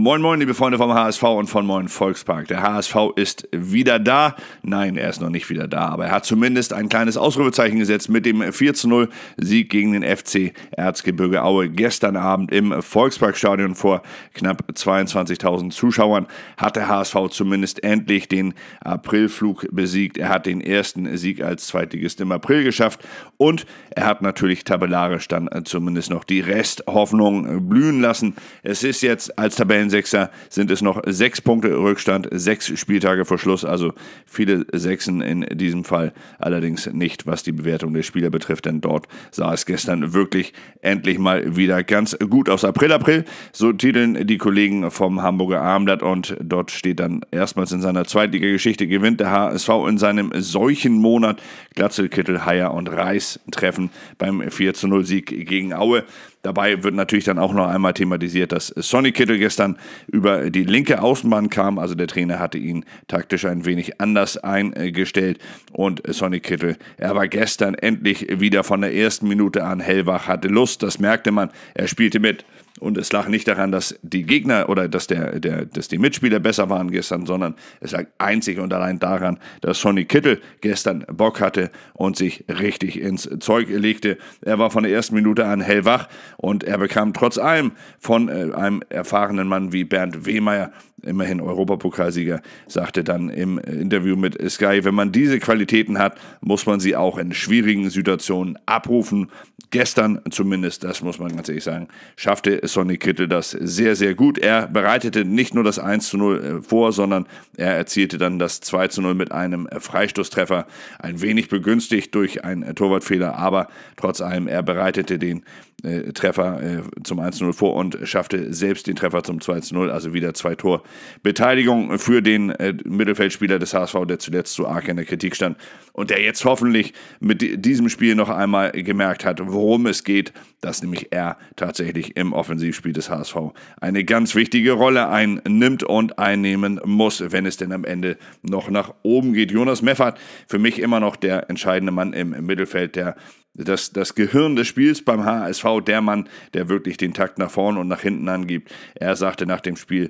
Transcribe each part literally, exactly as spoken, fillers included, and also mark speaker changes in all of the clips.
Speaker 1: Moin moin, liebe Freunde vom H S V und von Moin Volkspark. Der H S V ist wieder da. Nein, er ist noch nicht wieder da, aber er hat zumindest ein kleines Ausrufezeichen gesetzt mit dem vier zu null Sieg gegen den F C Erzgebirge Aue. Gestern Abend im Volksparkstadion vor knapp zweiundzwanzigtausend Zuschauern hat der H S V zumindest endlich den Aprilflug besiegt. Er hat den ersten Sieg als Zweitligist im April geschafft und er hat natürlich tabellarisch dann zumindest noch die Resthoffnung blühen lassen. Es ist jetzt als Tabellensechser sind es noch sechs Punkte Rückstand, sechs Spieltage vor Schluss, also viele Sechsen in diesem Fall, allerdings nicht, was die Bewertung der Spieler betrifft, denn dort sah es gestern wirklich endlich mal wieder ganz gut aus. April, April, so titeln die Kollegen vom Hamburger Abendblatt und dort steht dann erstmals in seiner Zweitliga-Geschichte gewinnt der H S V in seinem solchen Monat. Glatzel, Kittel, Haier und Reis treffen beim vier zu null Sieg gegen Aue. Dabei wird natürlich dann auch noch einmal thematisiert, dass Sonny Kittel gestern über die linke Außenbahn kam. Also der Trainer hatte ihn taktisch ein wenig anders eingestellt. Und Sonny Kittel, er war gestern endlich wieder von der ersten Minute an hellwach, hatte Lust, das merkte man. Er spielte mit. Und es lag nicht daran, dass die Gegner oder dass, der, der, dass die Mitspieler besser waren gestern, sondern es lag einzig und allein daran, dass Sonny Kittel gestern Bock hatte und sich richtig ins Zeug legte. Er war von der ersten Minute an hellwach und er bekam trotz allem von äh, einem erfahrenen Mann wie Bernd Wehmeier, immerhin Europapokalsieger, sagte dann im Interview mit Sky, wenn man diese Qualitäten hat, muss man sie auch in schwierigen Situationen abrufen. Gestern zumindest, das muss man ganz ehrlich sagen, schaffte Sonny Kittel das sehr, sehr gut. Er bereitete nicht nur das eins zu null vor, sondern er erzielte dann das zwei zu null mit einem Freistoßtreffer, ein wenig begünstigt durch einen Torwartfehler, aber trotz allem, er bereitete den äh, Treffer äh, zum eins zu null vor und schaffte selbst den Treffer zum zwei zu null, also wieder zwei Torbeteiligung für den äh, Mittelfeldspieler des H S V, der zuletzt so arg in der Kritik stand und der jetzt hoffentlich mit diesem Spiel noch einmal gemerkt hat, worum es geht, dass nämlich er tatsächlich im Offensivspiel des H S V eine ganz wichtige Rolle einnimmt und einnehmen muss, wenn es denn am Ende noch nach oben geht. Jonas Meffert, für mich immer noch der entscheidende Mann im, im Mittelfeld, der Das, das Gehirn des Spiels beim H S V, der Mann, der wirklich den Takt nach vorne und nach hinten angibt. Er sagte nach dem Spiel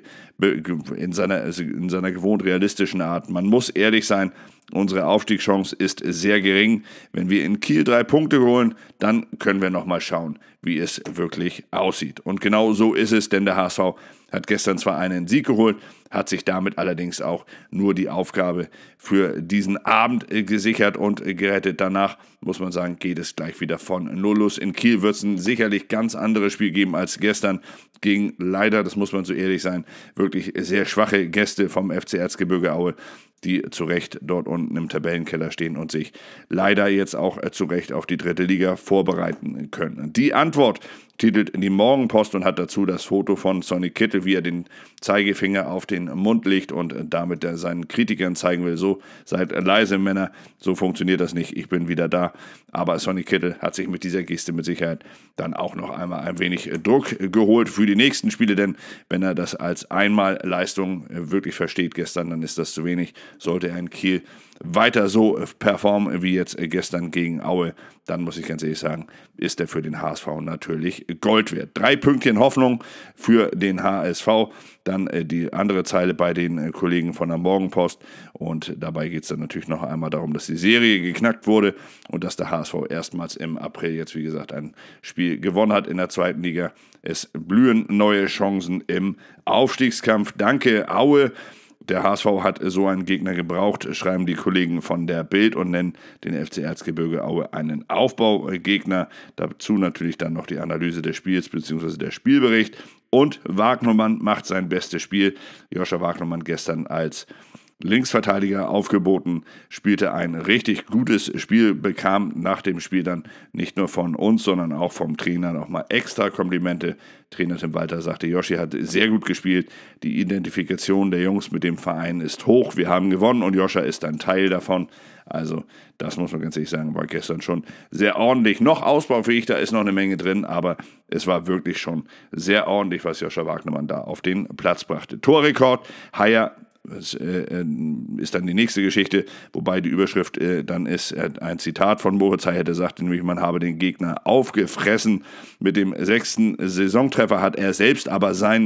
Speaker 1: in seiner, in seiner gewohnt realistischen Art, man muss ehrlich sein, unsere Aufstiegschance ist sehr gering. Wenn wir in Kiel drei Punkte holen, dann können wir nochmal schauen, wie es wirklich aussieht. Und genau so ist es, denn der H S V hat gestern zwar einen Sieg geholt, hat sich damit allerdings auch nur die Aufgabe für diesen Abend gesichert und gerettet. Danach, muss man sagen, geht es gleich wieder von Null los. In Kiel wird es ein sicherlich ganz anderes Spiel geben als gestern gegen leider, das muss man so ehrlich sein, wirklich sehr schwache Gäste vom F C Erzgebirge Aue, die zu Recht dort unten im Tabellenkeller stehen und sich leider jetzt auch zu Recht auf die dritte Liga vorbereiten können. Die Antwort titelt die Morgenpost und hat dazu das Foto von Sonny Kittel, wie er den Zeigefinger auf den Mund legt und damit seinen Kritikern zeigen will, so seid leise Männer, so funktioniert das nicht, ich bin wieder da. Aber Sonny Kittel hat sich mit dieser Geste mit Sicherheit dann auch noch einmal ein wenig Druck geholt für die nächsten Spiele, denn wenn er das als Einmalleistung wirklich versteht gestern, dann ist das zu wenig. Sollte er in Kiel weiter so performen wie jetzt gestern gegen Aue, dann muss ich ganz ehrlich sagen, ist er für den H S V natürlich Gold wert. Drei Pünktchen Hoffnung für den H S V, dann äh, die andere Zeile bei den äh, Kollegen von der Morgenpost und dabei geht es dann natürlich noch einmal darum, dass die Serie geknackt wurde und dass der H S V erstmals im April jetzt, wie gesagt, ein Spiel gewonnen hat in der zweiten Liga. Es blühen neue Chancen im Aufstiegskampf. Danke, Aue. Der H S V hat so einen Gegner gebraucht, schreiben die Kollegen von der Bild und nennen den F C Erzgebirge Aue einen Aufbaugegner. Dazu natürlich dann noch die Analyse des Spiels bzw. der Spielbericht. Und Wagnermann macht sein bestes Spiel. Joscha Wagnermann gestern als Linksverteidiger aufgeboten, spielte ein richtig gutes Spiel, bekam nach dem Spiel dann nicht nur von uns, sondern auch vom Trainer nochmal extra Komplimente. Trainer Tim Walter sagte, Joshi hat sehr gut gespielt, die Identifikation der Jungs mit dem Verein ist hoch, wir haben gewonnen und Joscha ist ein Teil davon. Also das muss man ganz ehrlich sagen, war gestern schon sehr ordentlich. Noch ausbaufähig, da ist noch eine Menge drin, aber es war wirklich schon sehr ordentlich, was Joscha Wagnermann da auf den Platz brachte. Torrekord, Haier. Das äh, ist dann die nächste Geschichte, wobei die Überschrift äh, dann ist äh, ein Zitat von Moritz Haier, der sagte nämlich, man habe den Gegner aufgefressen. Mit dem sechsten Saisontreffer hat er selbst aber seinen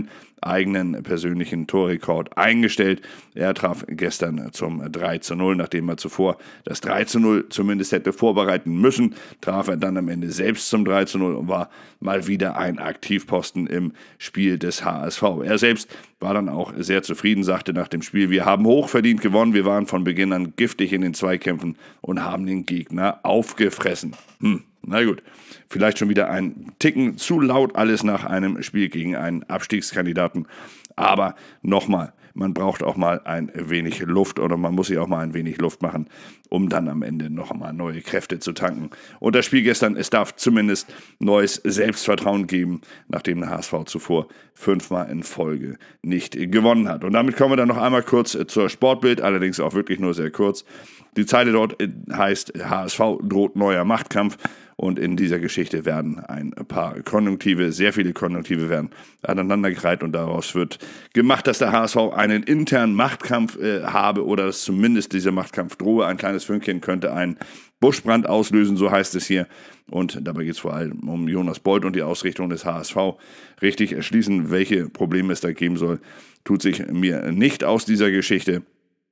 Speaker 1: eigenen persönlichen Torrekord eingestellt. Er traf gestern zum drei zu null, nachdem er zuvor das drei zu null zumindest hätte vorbereiten müssen, traf er dann am Ende selbst zum drei zu null und war mal wieder ein Aktivposten im Spiel des H S V. Er selbst war dann auch sehr zufrieden, sagte nach dem Spiel: Wir haben hochverdient gewonnen, wir waren von Beginn an giftig in den Zweikämpfen und haben den Gegner aufgefressen. Hm, na gut, vielleicht schon wieder ein Ticken zu laut alles nach einem Spiel gegen einen Abstiegskandidaten, aber nochmal, man braucht auch mal ein wenig Luft oder man muss sich auch mal ein wenig Luft machen, um dann am Ende noch mal neue Kräfte zu tanken. Und das Spiel gestern, es darf zumindest neues Selbstvertrauen geben, nachdem der H S V zuvor fünfmal in Folge nicht gewonnen hat. Und damit kommen wir dann noch einmal kurz zur Sportbild, allerdings auch wirklich nur sehr kurz. Die Zeile dort heißt: H S V droht neuer Machtkampf. Und in dieser Geschichte werden ein paar Konjunktive, sehr viele Konjunktive werden aneinandergereiht und daraus wird gemacht, dass der H S V einen internen Machtkampf äh, habe oder dass zumindest dieser Machtkampf drohe. Ein kleines Fünkchen könnte einen Buschbrand auslösen, so heißt es hier. Und dabei geht es vor allem um Jonas Bold und die Ausrichtung des H S V. Richtig erschließen, welche Probleme es da geben soll, tut sich mir nicht aus dieser Geschichte.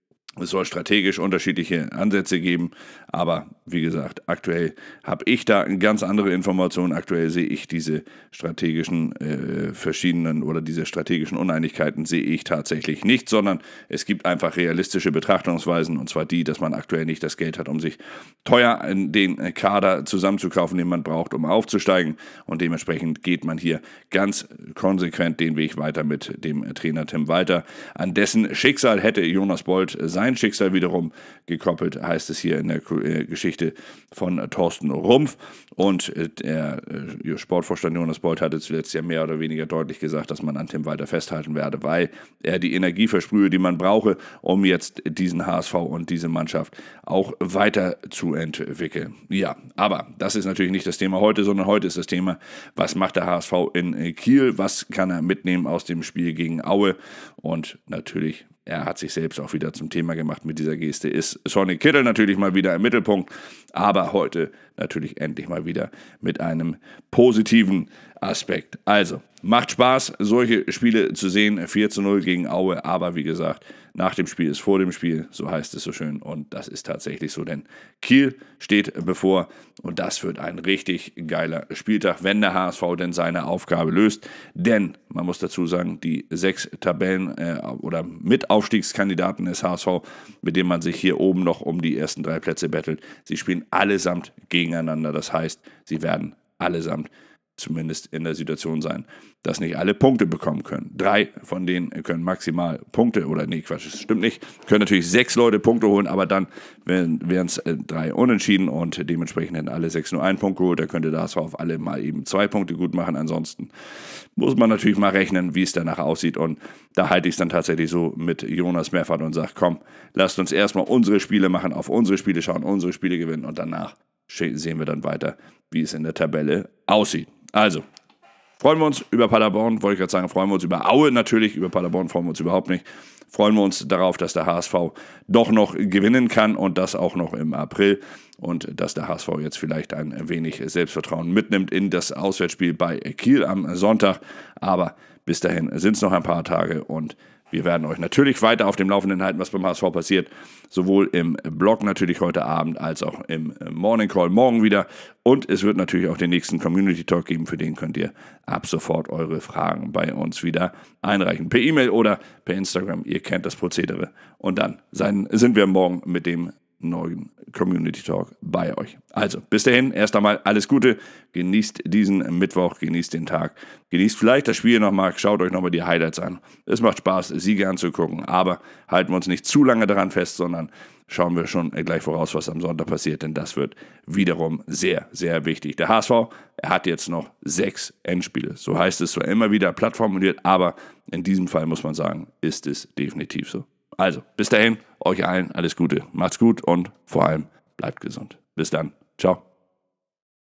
Speaker 1: Es soll strategisch unterschiedliche Ansätze geben, aber wie gesagt, aktuell habe ich da ganz andere Informationen. Aktuell sehe ich diese strategischen äh, verschiedenen oder diese strategischen Uneinigkeiten sehe ich tatsächlich nicht, sondern es gibt einfach realistische Betrachtungsweisen, und zwar die, dass man aktuell nicht das Geld hat, um sich teuer den Kader zusammenzukaufen, den man braucht, um aufzusteigen, und dementsprechend geht man hier ganz konsequent den Weg weiter mit dem Trainer Tim Walter. An dessen Schicksal hätte Jonas Bold sein Sein Schicksal wiederum gekoppelt, heißt es hier in der Geschichte von Thorsten Rumpf. Und der Sportvorstand Jonas Bold hatte zuletzt ja mehr oder weniger deutlich gesagt, dass man an Tim Walter festhalten werde, weil er die Energie versprühe, die man brauche, um jetzt diesen H S V und diese Mannschaft auch weiter zu entwickeln. Ja, aber das ist natürlich nicht das Thema heute, sondern heute ist das Thema: Was macht der H S V in Kiel? Was kann er mitnehmen aus dem Spiel gegen Aue? Und natürlich, er hat sich selbst auch wieder zum Thema gemacht mit dieser Geste, ist Sonny Kittel natürlich mal wieder im Mittelpunkt, aber heute natürlich endlich mal wieder mit einem positiven Aspekt. Also, macht Spaß, solche Spiele zu sehen, vier zu null gegen Aue, aber wie gesagt, nach dem Spiel ist vor dem Spiel, so heißt es so schön, und das ist tatsächlich so, denn Kiel steht bevor und das wird ein richtig geiler Spieltag, wenn der H S V denn seine Aufgabe löst, denn man muss dazu sagen, die sechs Tabellen äh, oder Mitaufstiegskandidaten des H S V, mit denen man sich hier oben noch um die ersten drei Plätze bettelt, sie spielen allesamt gegeneinander, das heißt, sie werden allesamt zumindest in der Situation sein, dass nicht alle Punkte bekommen können. Drei von denen können maximal Punkte, oder nee, Quatsch, das stimmt nicht, können natürlich sechs Leute Punkte holen, aber dann wären es äh, drei Unentschieden und dementsprechend hätten alle sechs nur einen Punkt geholt. Da könnte der H S V auf alle mal eben zwei Punkte gut machen. Ansonsten muss man natürlich mal rechnen, wie es danach aussieht, und da halte ich es dann tatsächlich so mit Jonas Meffert und sage: Komm, lasst uns erstmal unsere Spiele machen, auf unsere Spiele schauen, unsere Spiele gewinnen und danach sehen wir dann weiter, wie es in der Tabelle aussieht. Also, freuen wir uns über Paderborn, wollte ich gerade sagen, freuen wir uns über Aue natürlich, über Paderborn freuen wir uns überhaupt nicht. Freuen wir uns darauf, dass der H S V doch noch gewinnen kann und das auch noch im April, und dass der H S V jetzt vielleicht ein wenig Selbstvertrauen mitnimmt in das Auswärtsspiel bei Kiel am Sonntag. Aber bis dahin sind es noch ein paar Tage und wir werden euch natürlich weiter auf dem Laufenden halten, was beim H S V passiert. Sowohl im Blog natürlich heute Abend als auch im Morning Call morgen wieder. Und es wird natürlich auch den nächsten Community Talk geben. Für den könnt ihr ab sofort eure Fragen bei uns wieder einreichen. Per E-Mail oder per Instagram. Ihr kennt das Prozedere. Und dann sind wir morgen mit dem neuen Community Talk bei euch. Also, bis dahin, erst einmal alles Gute, genießt diesen Mittwoch, genießt den Tag, genießt vielleicht das Spiel nochmal, schaut euch nochmal die Highlights an. Es macht Spaß, Siege anzugucken, aber halten wir uns nicht zu lange daran fest, sondern schauen wir schon gleich voraus, was am Sonntag passiert, denn das wird wiederum sehr, sehr wichtig. Der H S V, er hat jetzt noch sechs Endspiele, so heißt es zwar immer wieder plattformiert, aber in diesem Fall muss man sagen, ist es definitiv so. Also, bis dahin, euch allen alles Gute. Macht's gut und vor allem bleibt gesund. Bis dann. Ciao.